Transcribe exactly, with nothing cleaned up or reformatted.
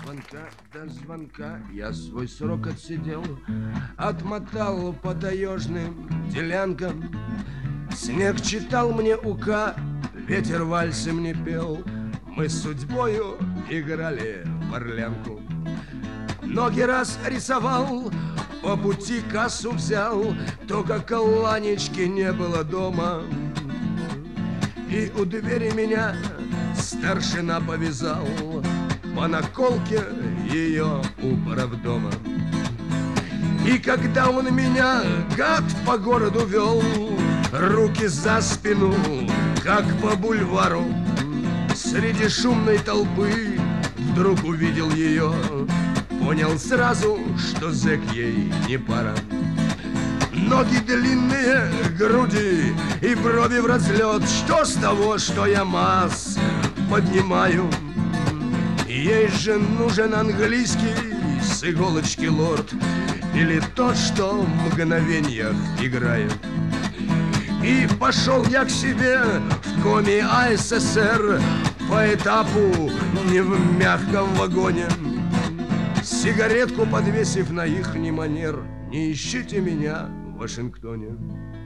звонка до звонка я свой срок отсидел, отмотал по таежным делянкам. Снег читал мне ука, ветер вальсы мне пел. Мы с судьбою играли в орлянку. Ноги раз рисовал, по пути кассу взял, только колланечки не было дома. И у двери меня старшина повязал по наколке ее управдома. И когда он меня, гад, по городу вел, руки за спину, как по бульвару, среди шумной толпы вдруг увидел ее, понял сразу, что зэк ей не пара. Ноги длинные, груди и брови в разлет. Что с того, что я масс поднимаю? Ей же нужен английский с иголочки лорд, или тот, что в мгновеньях играет. И пошел я к себе в коми А Эс Эс Эр по этапу, не в мягком вагоне, сигаретку подвесив на ихний манер. Не ищите меня в Вашингтоне.